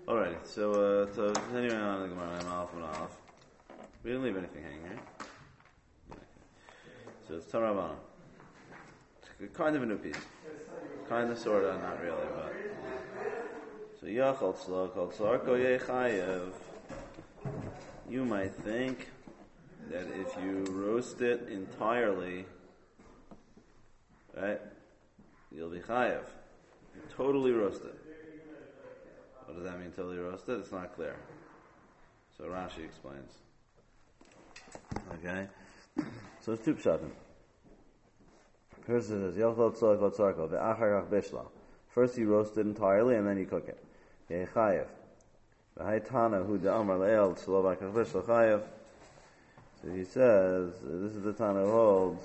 Alright, so continuing on the Gemara, I'm off and off. We didn't leave anything hanging, right? Okay. So it's Tarabana. It's kind of a new piece. Kind of, sort of, not really, but. So Yachal Tzla, called Tzarko Yechayev. You might think that if you roast it entirely, right, you'll be Chayev. You totally roast it. What does that mean, totally roasted? It's not clear. So Rashi explains. Okay? So it's two pshatim. First it says, Yochel tzorko tzorko, ve'acharach bishla. First you roast it entirely and then you cook it. Yechayev. V'haitana hu de'amar le'el tzlo v'acharach bishla chayev. So he says, this is the Tana who holds,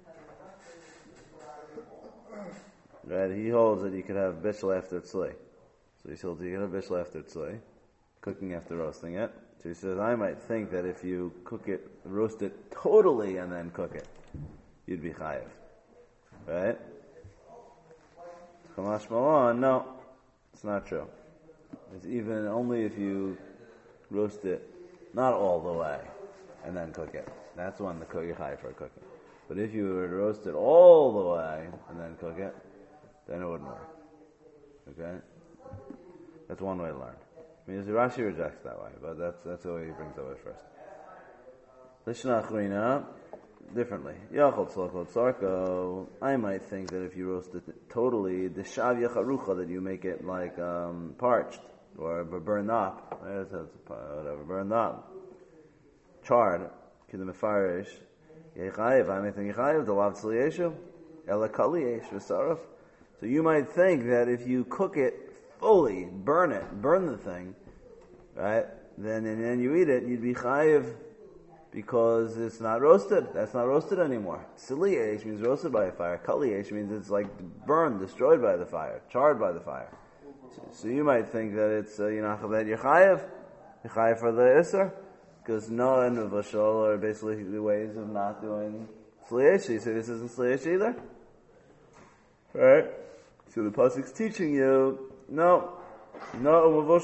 right, he holds that you could have bishla after tzli. So he says, you can have bishla after tzli, cooking after roasting it. So he says, I might think that if you cook it, roast it totally and then cook it, you'd be chayev. Right? Chamash Malon, no, it's not true. It's even only if you roast it not all the way and then cook it. That's when the cook you're chayev for cooking. But if you were to roast it all the way and then cook it, then it wouldn't work. Okay? That's one way to learn. I mean, Rashi rejects that way, but that's the way he brings it away first. Lishna Achrina, differently. Yachol Tzlokol Tzarko, I might think that if you roast it totally, the Shavya Charucha, that you make it like parched, or burned up, whatever, burned up, charred, Kidim Mefarish, Yechayev, I might think Yechayev, the Lav Tzliyeshu, Ela Kali Yesh V'Saraf. So you might think that if you cook it fully, burn the thing, right? Then you eat it, you'd be chayiv because it's not roasted. That's not roasted anymore. Siliyesh means roasted by a fire. Kaliyesh means it's like burned, destroyed by the fire, charred by the fire. So you might think that it's that you're chayiv for the iser, because Noah and Vashol are basically the ways of not doing siliyesh. So this isn't siliyesh either, right? So the pasuk's teaching you. No, the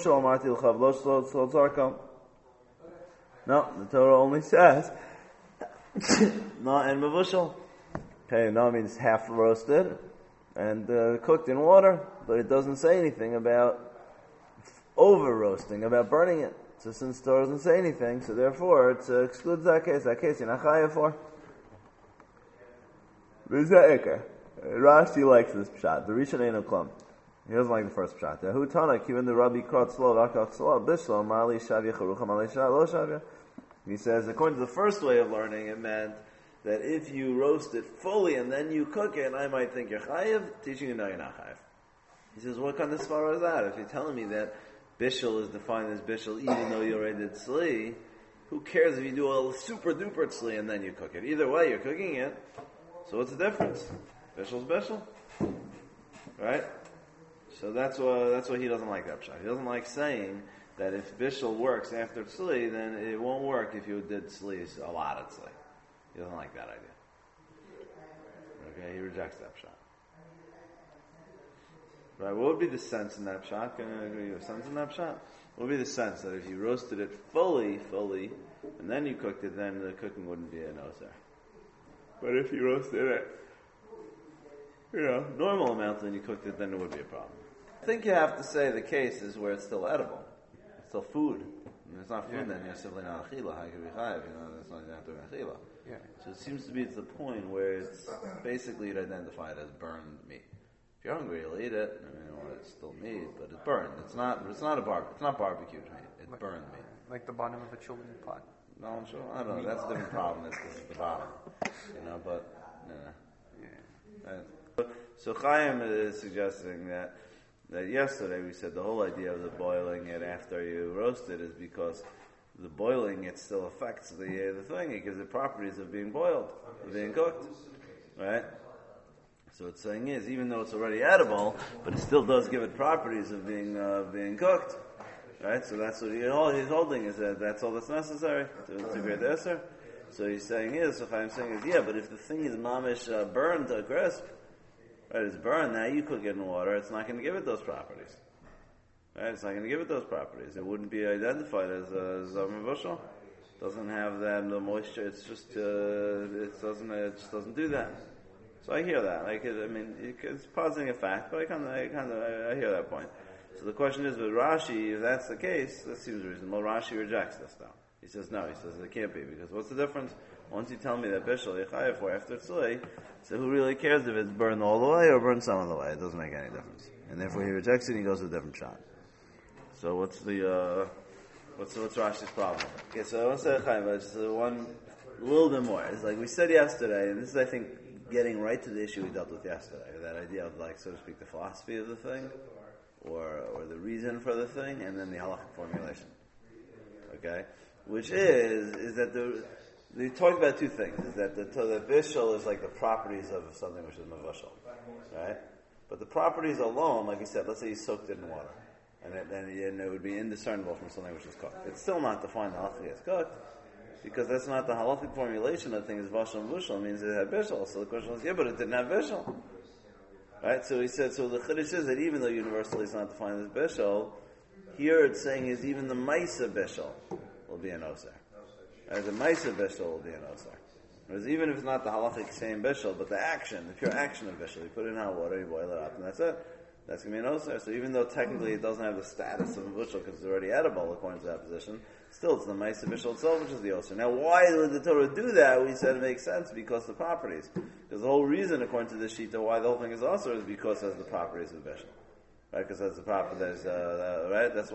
Torah only says no and mavushal. Okay, no means half roasted and cooked in water, but it doesn't say anything about over roasting, about burning it. So since the Torah doesn't say anything, so therefore it excludes that case. That case you're not chayav for. Rashi likes this pshat. The Rishon Eino Klum. He doesn't like the first pshat. He says, according to the first way of learning, it meant that if you roast it fully and then you cook it, I might think you're chayiv, teaching you no, you're not chayiv. He says, what kind of svara is that? If you're telling me that bishul is defined as bishul even though you already did tzli, who cares if you do a super duper tzli and then you cook it? Either way, you're cooking it. So what's the difference? Bishul's bishul. Right? So that's why he doesn't like that pshat. He doesn't like saying that if bishul works after tzli, then it won't work if you did tzli, a lot of tzli. He doesn't like that idea. Okay, he rejects that pshat. Right, what would be the sense in that pshat? Can I agree with sense in that pshat? What would be the sense that if you roasted it fully, and then you cooked it, then the cooking wouldn't be a nozer? But if you roasted it, normal amount, and then you cooked it, then it would be a problem. I think you have to say the case is where it's still edible. It's still food. If it's not food, then you're simply not achila. How can be chayiv? That's not exactly achila. Yeah. So it seems to be to the point where it's basically you'd identify it as burned meat. If you're hungry, you'll eat it. It's still meat, but it's burned. It's not barbecued meat. It's burned meat. Like the bottom of a children's pot. No, I'm sure. I don't know. That's a different problem. This is the bottom. So Chaim is suggesting that yesterday we said the whole idea of the boiling it after you roast it is because the boiling it still affects the thing. It gives it properties of being boiled, of being cooked, right? So it's saying is even though it's already edible, but it still does give it properties of being cooked, right? So that's what he's holding is that that's all that's necessary to create the Eser. So he's saying so Chaim saying is but if the thing is mamish burned to a crisp. Right, it's burned, now you cook it in water, it's not going to give it those properties. Right? It's not going to give it those properties. It wouldn't be identified as a Zarim Bushel. Doesn't have that the moisture. It's just it just doesn't do that. So I hear that. It's positing a fact, but I hear that point. So the question is, with Rashi, if that's the case, that seems reasonable. Rashi rejects this now. He says no. He says it can't be, because what's the difference? Once you tell me that Bishul Yechayev for after Tzlei, so who really cares if it's burned all the way or burned some of the way? It doesn't make any difference. And therefore he rejects it and he goes to a different shot. So what's Rashi's problem? Okay, so I want to say just one, a little bit more. It's like we said yesterday, and this is, I think, getting right to the issue we dealt with yesterday, that idea of, like, so to speak, the philosophy of the thing, or the reason for the thing, and then the halachic formulation. Okay? Which is that we talked about two things, is that the bishul is like the properties of something which is mevushal, right? But the properties alone, like you said, let's say you soaked it in water, and it would be indiscernible from something which is cooked. It's still not defined halachically as cooked, because that's not the halachic formulation of the thing. Is vashal and bushal, it means it had bishul. So the question is, yeah, but it didn't have bishul. Right? So he said, so the Chiddush is that even though universally it's not defined as bishul, here it's saying is even the Maisa bishul will be an osir. Right? The Maisa bishul will be an osir. Whereas even if it's not the halachic same bishul, but the action, the pure action of bishul, you put it in hot water, you boil it up, and that's it. That's going to be an osir. So even though technically it doesn't have the status of a bishul because it's already edible according to that position, still it's the Maisa bishul itself which is the osir. Now why would the Torah do that? We said it makes sense because the properties. Because the whole reason according to this shita why the whole thing is osir is because it has the properties of bishul. Right? Because that's the properties, right? That's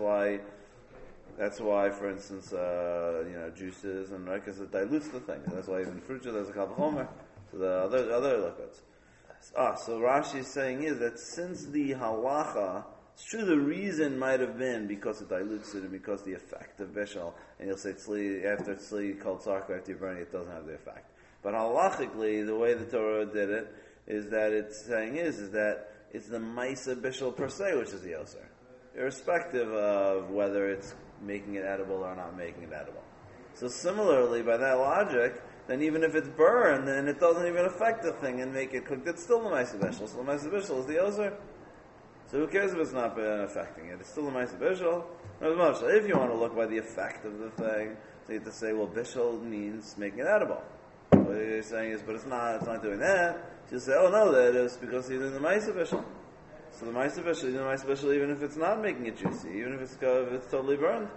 why, for instance, juices and right, because it dilutes the thing. That's why even fruit juice has a kal v'chomer. So the other liquids. So Rashi is saying is that since the halacha, it's true the reason might have been because it dilutes it and because the effect of bishul, and you'll say tzli, after tzli called sarko after you burn it doesn't have the effect. But halachically, the way the Torah did it is that it's saying is that it's the Maisa bishul per se which is the osir, irrespective of whether it's making it edible or not making it edible. So similarly, by that logic, then even if it's burned and it doesn't even affect the thing and make it cooked, it's still the Maisa bishul. So the Maisa bishul is the osir. So who cares if it's not affecting it? It's still the Maisa bishul. If you want to look by the effect of the thing, so you have to say, well, bishul means making it edible. What you're saying is, but it's not doing that. So you say, oh no, that is because you're doing the Maisa bishul. So the Maisa bishul, even if it's not making it juicy, even if it's totally burned.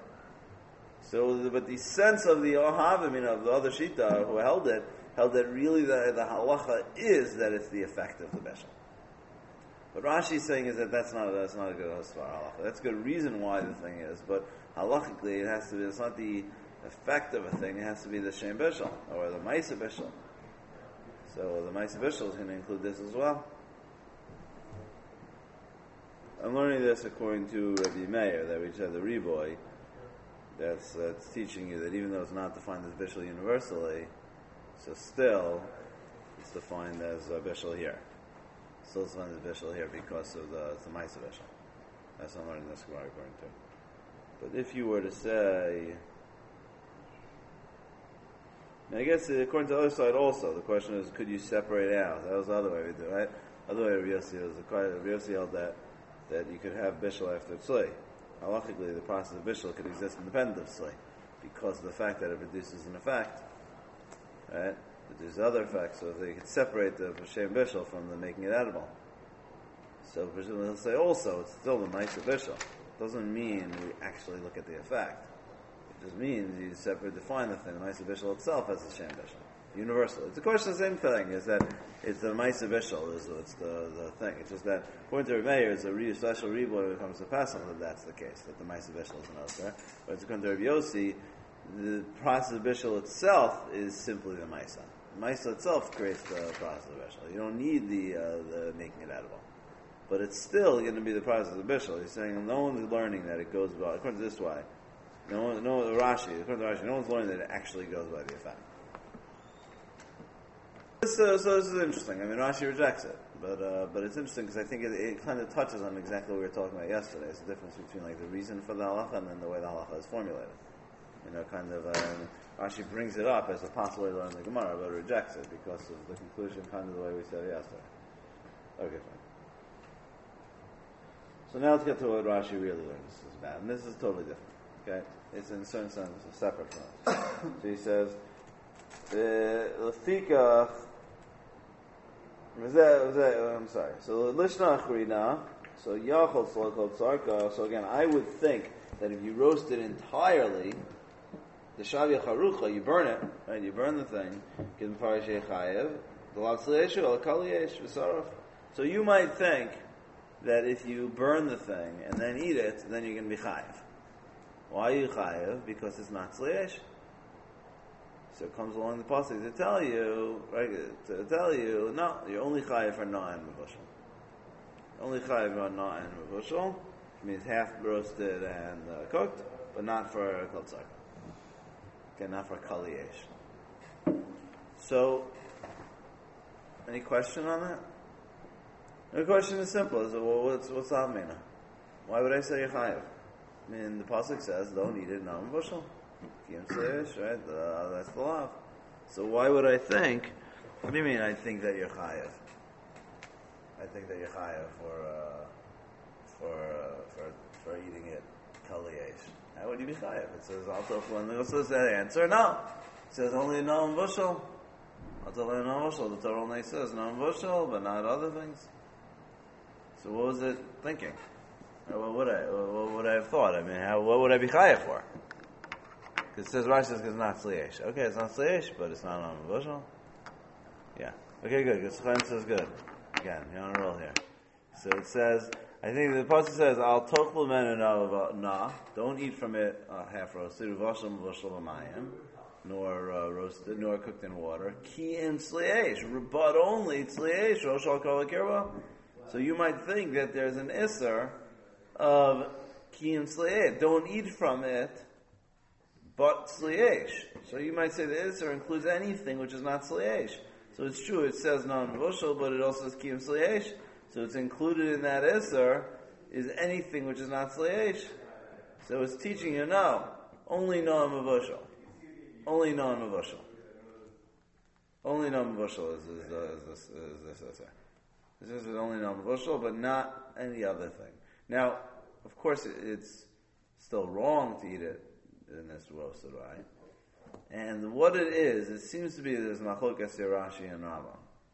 So, but the sense of the Ohavim, of the other Shita who held that really the halacha is that it's the effect of the bishul. What Rashi is saying is that that's not a good hosvar halacha. That's a good reason why the thing is, but halachically it has to be. It's not the effect of a thing. It has to be the shem bishul or the ma'isa bishul. So the ma'isa bishul is going to include this as well. I'm learning this according to Rabbi Meir that we just had the Riboy. That's teaching you that even though it's not defined as bishul universally, so still it's defined as bishul here. Still it's defined as bishul here because of the ma'isa bishul. That's what I'm learning this according to. But if you were to say, I guess according to the other side also, the question is, could you separate out? That was the other way we do it, right? The other way Rabbi Yossi held that you could have bishul after tzli. Halachically, the process of bishul could exist independent of tzli because of the fact that it produces an effect, right? But there's other effects, so they could separate the shem bishul from the making it edible. So presumably they'll say also, it's still the ma'isa bishul. Doesn't mean we actually look at the effect. It just means you define the thing. The ma'isa bishul itself as a shem bishul, universal. It's of course the same thing. Is that it's the ma'isa bishul? It's the thing. It's just that according to Rebbe Meir, it's a special riboy when it comes to Pesach that that's the case. That the ma'isa bishul is an osir. But it's according to Rebbe Yossi, the process of bishul itself is simply the ma'isa. The ma'isa itself creates the process of bishul. You don't need the making it edible. But it's still going to be the process of bishul. He's saying no one's learning that it goes by, according to this way. According to Rashi, no one's learning that it actually goes by the effect. So this is interesting. I mean, Rashi rejects it, but it's interesting because I think it kind of touches on exactly what we were talking about yesterday. It's the difference between like the reason for the halacha and then the way the halacha is formulated. Rashi brings it up as a possible way to learn the Gemara, but rejects it because of the conclusion, kind of the way we said yesterday. Okay, fine. So now let's get to what Rashi really learns this is about, and this is totally different. Okay, it's in a certain sense separate from us. So he says, "Lefikach." I'm sorry. So lishna achrina. So yachol slokol tzarka. So again, I would think that if you roast it entirely, the shavia charucha, you burn it, right? You burn the thing. Give parashay chayev. The lav tzleishu al kaliyesh v'saraf. So you might think that if you burn the thing and then eat it, then you're going to be chayev. Why are you chayev? Because it's not tzleish. So it comes along the pasuk to tell you, right? To tell you, no, you're only chayev for na'an mevushal. Only chayev for na'an mevushal, which means half roasted and cooked, but not for kol tzarka. Okay, not for kaliyesh. So, any question on that? The question is simple. Is well, what's the Avmina? Why would I say Yechayev? I mean, the pasuk says, "Don't eat it, no bushel." Kiyam seish, right? That's the law. So why would I think? What do you mean? I think that you're chayev. I think that you're chayev for eating it kaliyesh. How would you be chayev? It says also when says that answer. No, it says only no bushel. Only no bushel. The Torah only says no bushel, but not other things. So what was it thinking? What would I have thought? I mean, what would I be chayav for? Because it says Rashi says it's not tzleish. Okay, it's not tzleish, but it's not on a bushel. Yeah. Okay, good. Because Chaim says good. Again, you're on a roll here. So it says, I think the pasuk says, "Al tochlu menu na." Don't eat from it half roasted. Uvashal bushel v'mayim, nor roasted, nor cooked in water. Ki in tzleish, but only tzleish. Roshal kol kirba. So you might think that there's an isser of kiyum tzleish. Don't eat from it, but tzleish. So you might say the isser includes anything which is not tzleish. So it's true, it says non-vushal, but it also says kiyum tzleish. So it's included in that isser is anything which is not tzleish. So it's teaching you, no, only non-vushal. Only non-vushal. Only non-vushal is this isser. This is only non-bushel, but not any other thing. Now, of course, it's still wrong to eat it in this roasted, right? And what it is, it seems to be there's machlokas Rashi and Rambam.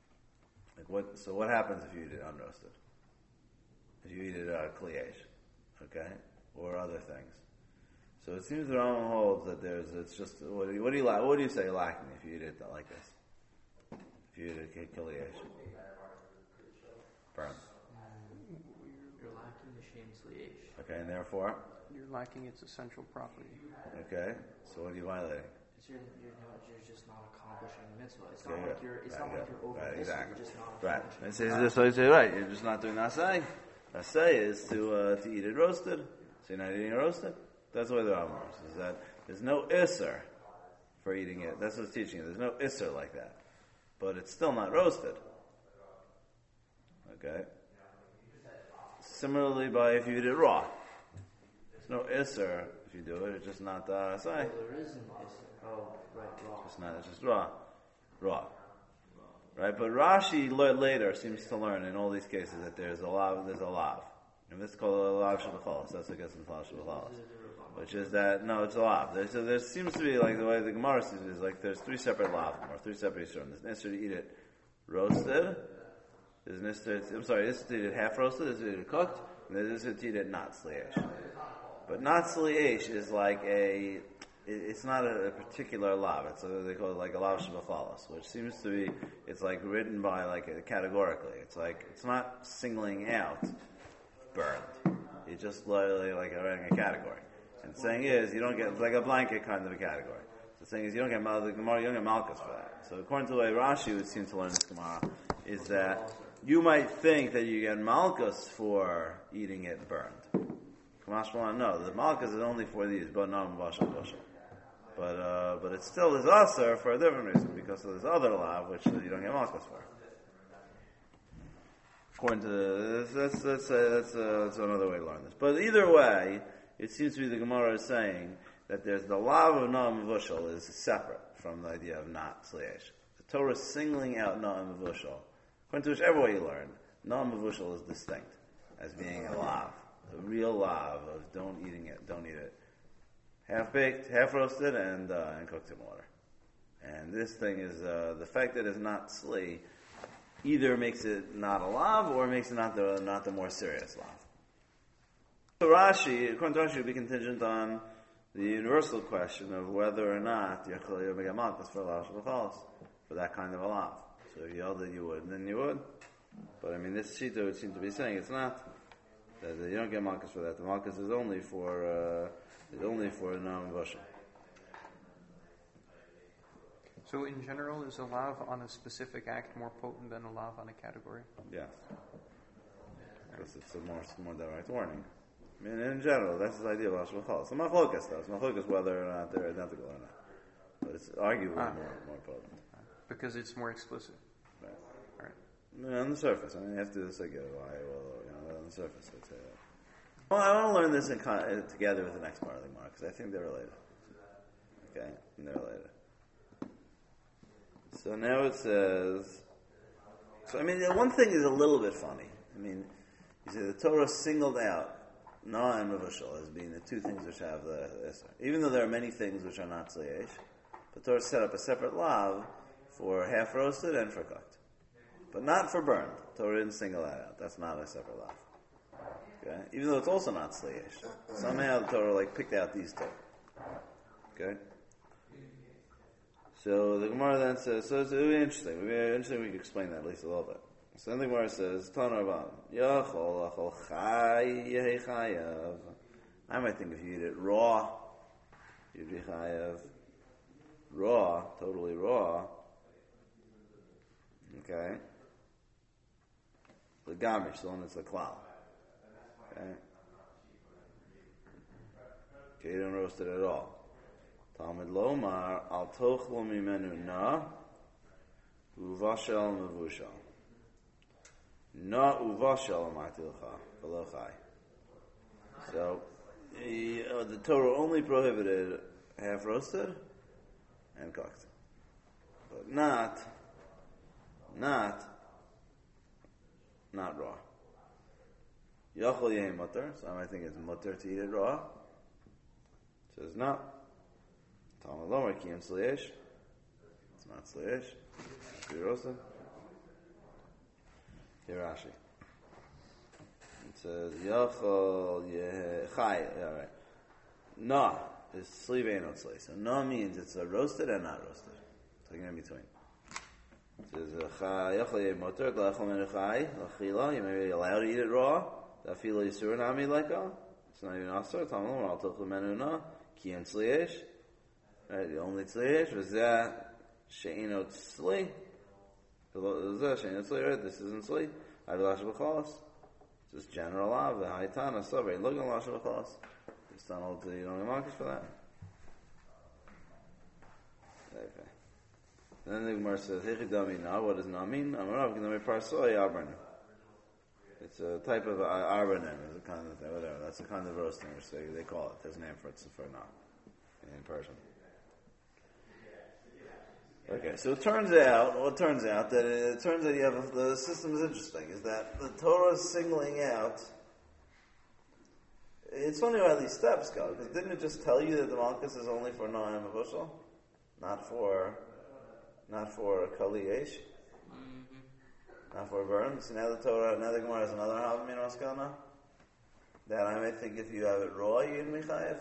So what happens if you eat it unroasted? If you eat it kliyesh, okay, or other things. So it seems the Rambam holds that it's just what do you say lacking if you eat it like this? If you eat it kliyesh. Burn. You're lacking the shem tzleish. Okay, and therefore? You're lacking its essential property. Okay, so what are you violating? You're just not accomplishing the mitzvah. It's not like you're over this. Exactly. You're just not right. accomplishing Right. You're just not doing nasai. Nasai is to eat it roasted. So you're not eating it roasted. That's the way the Rambam is that there's no isser for eating it. That's what it's teaching you. There's no isser like that. But it's still not roasted. Okay. Similarly, if you eat it raw, there's no isser if you do it. It's just not asai. There is an isser. Oh, right, raw. It's just raw, right? But Rashi later seems to learn in all these cases that there's a lav. And this is called a lav shabachalas. That's what gets in lav shabachalas, which is that no, it's a lav. There seems to be like the way the Gemara sees it is like there's three separate lav or three separate yisurim. There's an isser to eat it roasted. There's an isser to eat it half roasted. There's an isser to eat it cooked. And there's an isser to eat it not tzleish. But not tzleish is like it's not a particular lav. They call it like a lav shabachalas, which seems to be, it's like written by categorically. It's like, it's not singling out burned. It's just literally like writing a category. And the saying is, you don't get, it's like a blanket kind of a category. So the saying is, you don't get malchus for that. So according to the way Rashi would seem to learn this Gemara, is that you might think that you get malchus for eating it burned. No, the malchus is only for these, but not bashal. But it still is aser for a different reason, because of this other law, which you don't get malchus for. According to that's another way to learn this. But either way, it seems to be the Gemara is saying that there's the law of Na'am Vushal is separate from the idea of not tzleish. The Torah is singling out Na'am Vushal. According to whichever way you learn, Na'am Vushal is distinct as being a law. the real lav of don't eat it. Half baked, half roasted, and cooked in water. And this thing is the fact that it's not sli either makes it not a lav or makes it not the more serious lav. So Rashi, according to Rashi, would be contingent on the universal question of whether or not Yachal Yomegamalkas for lav for that kind of a lav. So if you held that you would, then you would. But I mean, this shita would seem to be saying it's not that you don't get malchus for that. The malchus is only for a non vashal. So in general, is a lav on a specific act more potent than a lav on a category? Yes, because it's a more direct warning. I mean, in general, that's the idea of lashon b'chol. It's a machlokas though. It's machlokas whether or not they're identical or not. But it's arguably more potent because it's more explicit. Right. Right. On the surface, I mean, you have to say, on the surface, I'd say that. Well, I want to learn this together with the next part of the Gemara, because I think they're related. Okay? And they're related. So now it says... So, I mean, the one thing is a little bit funny. I mean, you see, the Torah singled out Noah and Mavashal as being the two things which have the Isser. Even though there are many things which are not Tzliyesh, the Torah set up a separate lav for half roasted and for cooked. But not for burned. The Torah didn't single that out. That's not a separate lav. Okay? Even though it's also not Tzliyesh. Somehow the Torah picked out these two. Okay? So the Gemara then says, so it would be interesting. It would be interesting if we could explain that at least a little bit. So then the Gemara says, Tana Rabban, Yachol, Achol, Chai, Yehi Chayav. I might think if you eat it raw, you'd be Chayav. Raw, totally raw. Okay? The Gamish, the one that's the klal. Okay? Okay, you don't roast it at all. Talmud Lomar, Al Tochlo Mimenu Na, Uvashel Mevushal. Na Uvashel Amarti L'cha, V'lo Chai. So, the Torah only prohibited half roasted and cooked. But not raw. Yachol Yehi Mutter, so I might think it's mutter to eat it raw. It says no. Talmud Lomar Kiyam Tzliyesh. It's not Tzliyesh. It's be roasted. Here Rashi. It says Yachol Yehi Chai. Yeah, right. Na is Tzli Ve'eno Tzli. So na means it's roasted and not roasted. It's like in between. It says Yachol Yehi Mutter L'achol Menu Chai L'chila. You may be allowed to eat it raw. D'afilo Yisur Nami Leka. It's not even Asur. Talmud Lomar Al Tochlo Menu Na Kiyam Tzliyesh. Right, the only tzliyesh was that she'ino tzli. Right? This isn't tzli. I've lash b'chalas. Just general lav. The haitana sabri. Look at lash b'chalas. Just don't hold to you don't get markers for that. Okay. Then the Gemara says, "Hechidami na." What does na mean? Amarav k'nami parsoi arban. It's a type of arbanim. It's a kind of thing. Whatever. That's a kind of roasting, which they call it. There's a name for it for na in Persian. Okay, so it turns out that you have the system is interesting. Is that the Torah is singling out? It's funny how these steps go, because didn't it just tell you that the malchus is only for Noam and Bushel, not for Kali Yesh, not for burn. So now the Gemara has another Havamina Maskana that I may think if you have it raw, you'd be chayev,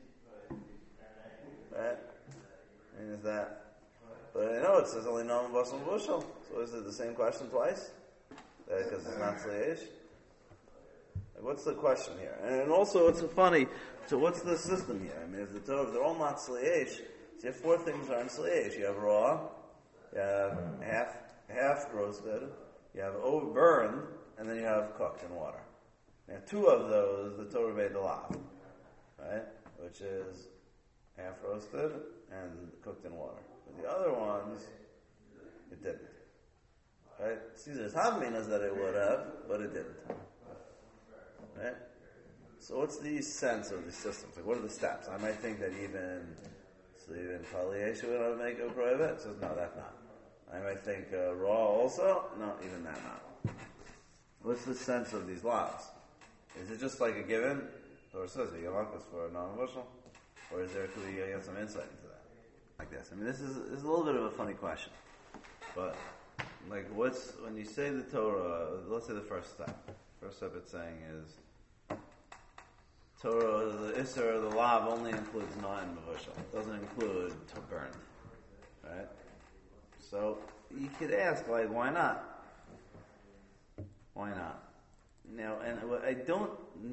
right? I mean, is that? But I know it says only Noam and Bushel. So is it the same question twice? Because it's not Tzliyesh? What's the question here? And also, it's funny. So, what's the system here? I mean, if they're all not Tzliyesh, so you have four things that aren't Tzliyesh. You have raw, you have half roasted, you have burned, and then you have cooked in water. Now, two of those, the Torah made the lav, right? Which is half roasted and cooked in water. But the other ones, it didn't. Right? See, there's Havminas that it would have, but it didn't. Right? So what's the sense of the systems? Like, what are the steps? I might think that even Paliyeshu would make a prohibit. It says, no, that's not. I might think raw also. No, even that not. What's the sense of these laws? Is it just like a given? Or it says Yamakas for a non-bushel? Or could we get some insight into that? Like this. I mean, this is a little bit of a funny question. But, like, when you say the Torah, let's say the first step. First step it's saying is, Torah, the Isser, the Lav only includes non-bushel. It doesn't include burned. Right? So, you could ask, like, why not? Why not? Now, and what I don't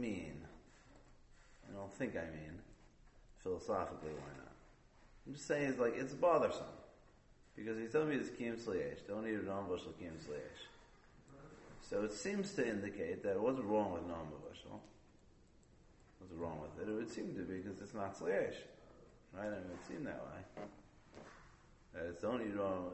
think I mean, philosophically, why not? I'm just saying it's bothersome. Because he's telling me it's Kiyum Sliyesh. Don't eat a non-bushel Kiyum Sliyesh. So it seems to indicate that it wasn't wrong with non-bushel. What's wrong with it? It would seem to be because it's not Sliyesh. Right? I mean, it would seem that way. That it's don't eat wrong,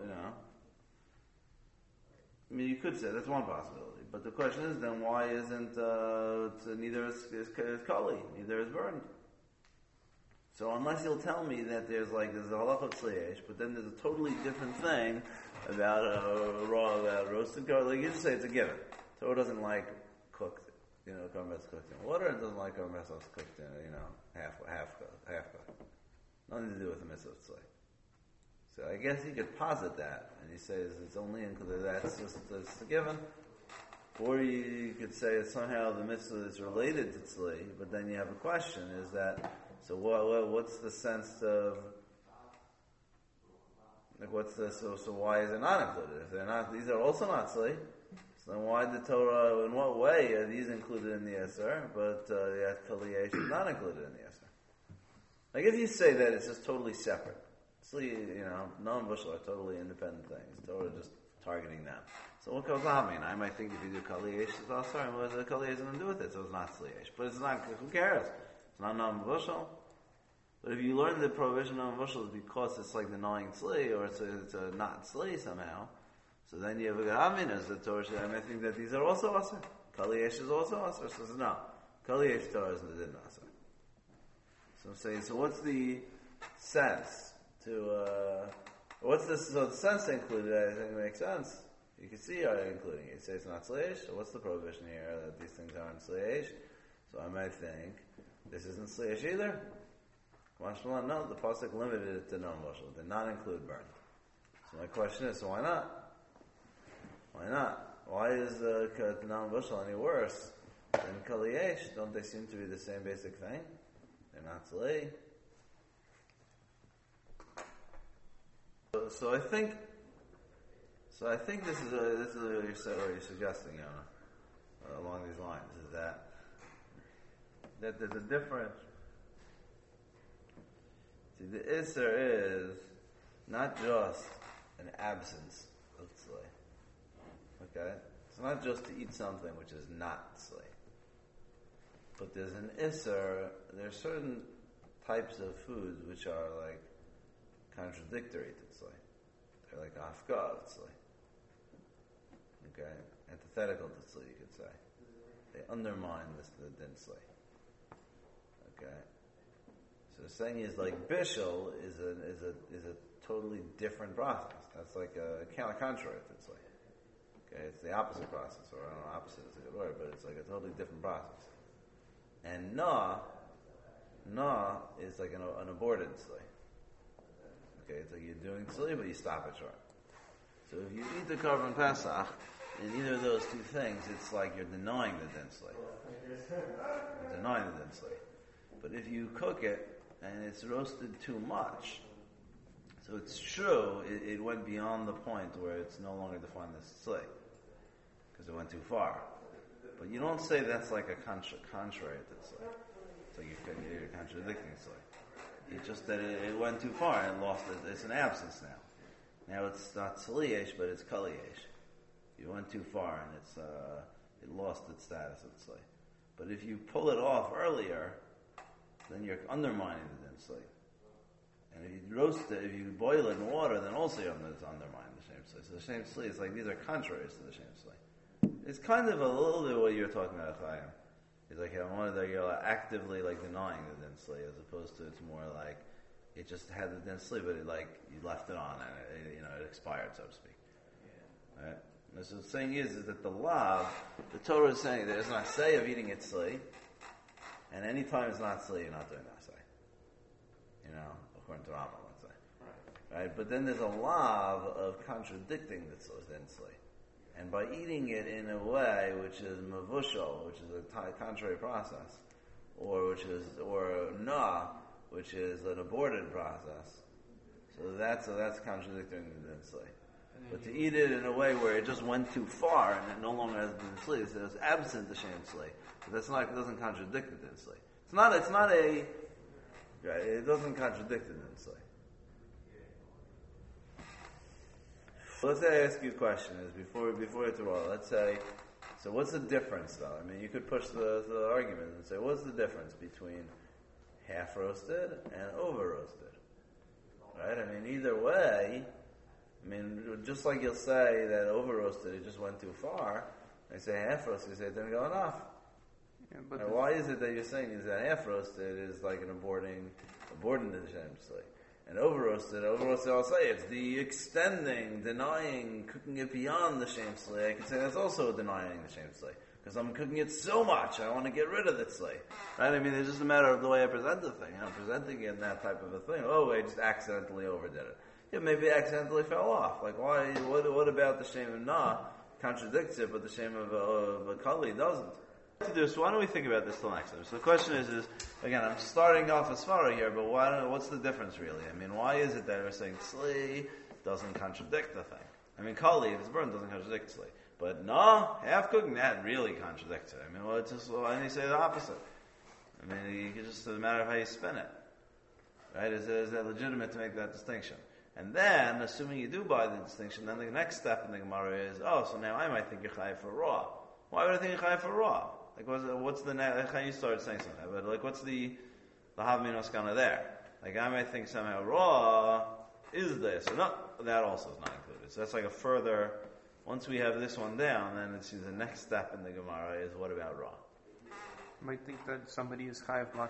I mean, you could say that's one possibility. But the question is then why isn't neither is kali, neither is burned. So unless you'll tell me that there's a halachot sliyesh, but then there's a totally different thing about roasted kali. Like you just say it's a given. Torah doesn't like cooked, karmelis cooked in water. It doesn't like karmelis cooked in, half cooked. Nothing to do with the mitzvah of tzli. So I guess he could posit that, and he says it's only included. That's a given. Or you could say that somehow the mitzvah is related to tzli, but then you have a question: is that so? What's the sense of so why is it not included? If they're not, these are also not tzli. So then why did Torah? In what way are these included in the Eser, but the Kaliyesh is not included in the Eser? Like if you say that it's just totally separate. Non-bushel are totally independent things. Torah just targeting them. So what goes on? I mean, I might think if you do kaliyesh, it's all sorry. What does the kaliyesh have to do with it? So it's not sliyesh. But it's not, who cares? It's not non-bushel. But if you learn the prohibition of non-bushel is because it's like denying tzli, or it's a not tzli somehow, so then you have a good aminas that Torah should, I think that these are also asr. Kaliyesh is also asr. So says no. Kaliyesh Torah is not asr. So I'm saying, so what's the sense? What's this? So the sense included, I think it makes sense. You can see are including it. You say it's not sleish. So what's the prohibition here that these things aren't sleish? So I might think this isn't sleish either. No, the pasuk limited it to non-bushel. Did not include burn. So my question is, so why not? Why not? Why is the non-bushel any worse than kaliyesh? Don't they seem to be the same basic thing? They're not sleish. So I think this is what you're suggesting, along these lines, is that there's a difference. See, the Isser is not just an absence of tzli. Okay? It's not just to eat something which is not tzli. But there's an Isser, there are certain types of foods which are like contradictory to tzli. They're like afka of tzli. Okay? Antithetical to tzli, you could say. They undermine the din tzli. Okay? So the saying is like bishul is a totally different process. That's like a contrary to tzli. Okay? It's the opposite process, or I don't know, opposite is a good word, but it's like a totally different process. And na is like an aborted tzli. Okay, it's like you're doing tzli, but you stop it short. So if you eat the korban pesach, in either of those two things, it's like you're denying the din tzli. You're denying the din tzli. But if you cook it, and it's roasted too much, so it's true, it went beyond the point where it's no longer defined as tzli, because it went too far. But you don't say that's like a contrary to tzli. So you're contradicting tzli. It's just that it went too far and lost it. It's an absence now. Now it's not tzliyesh, but it's kaliyesh. You went too far and it lost its status of tzli. But if you pull it off earlier, then you're undermining the din tzli. And if you roast it, if you boil it in water, then also you're undermining the shem tzli. So the shem tzli is like these are contraries to the shem tzli. It's kind of a little bit what you're talking about, Chaim. It's like I wanted that you're actively denying the din tzli, as opposed to it's more like it just had the din tzli, but it you left it on and it expired, so to speak. Right? And so the thing is that the lav, the Torah is saying there's an asay of eating itzli, and any time it's not tzli, you're not doing asay. According to Rambam, let's say. Right? But then there's a lav of contradicting the tzli. And by eating it in a way which is mavushal, which is a contrary process, or na, which is an aborted process, so that's contradicting the tzli. But to eat it in a way where it just went too far and it no longer has the tzli, so it's absent the shem tzli. But that's not, it doesn't contradict the tzli. It doesn't contradict the tzli. Let's say I ask you a question is before you throw it, let's say, so what's the difference though? I mean, you could push the argument and say, what's the difference between half roasted and over roasted? Right? I mean, either way, just like you'll say that over roasted, it just went too far, and say half roasted, you say it didn't go enough. Yeah, but why is it that you're saying is that half roasted is like an aborting the Shem Tzli? And over roasted, I'll say it's the extending, denying, cooking it beyond the Shem Tzli. I can say that's also denying the Shem Tzli. Because I'm cooking it so much, I want to get rid of the tzli. Right? I mean, it's just a matter of the way I present the thing. I'm presenting it in that type of a thing. Oh, I just accidentally overdid it. Yeah, maybe it accidentally fell off. Like, why? What about the shame of Na contradicts it, but the shame of a Kali doesn't? So why don't we think about this till next time? So the question is again, I'm starting off as Svara here, but what's the difference really? I mean, why is it that we're saying tzli doesn't contradict the thing? I mean, Kali, if it's burned, doesn't contradict tzli. But no, half cooking, that really contradicts it. I mean, why don't you say the opposite? I mean, it's just a matter of how you spin it. Right? Is that legitimate to make that distinction? And then, assuming you do buy the distinction, then the next step in the Gemara is, so now I might think you're chayav for raw. Why would I think you're chayav for raw? Like, what's the next? How you started saying something, but like, what's the havmin oskana there? Like, I might think somehow raw is this, or no, that also is not included. So that's like a further. Once we have this one down, then it's the next step in the Gemara is what about raw? You might think that somebody is chayav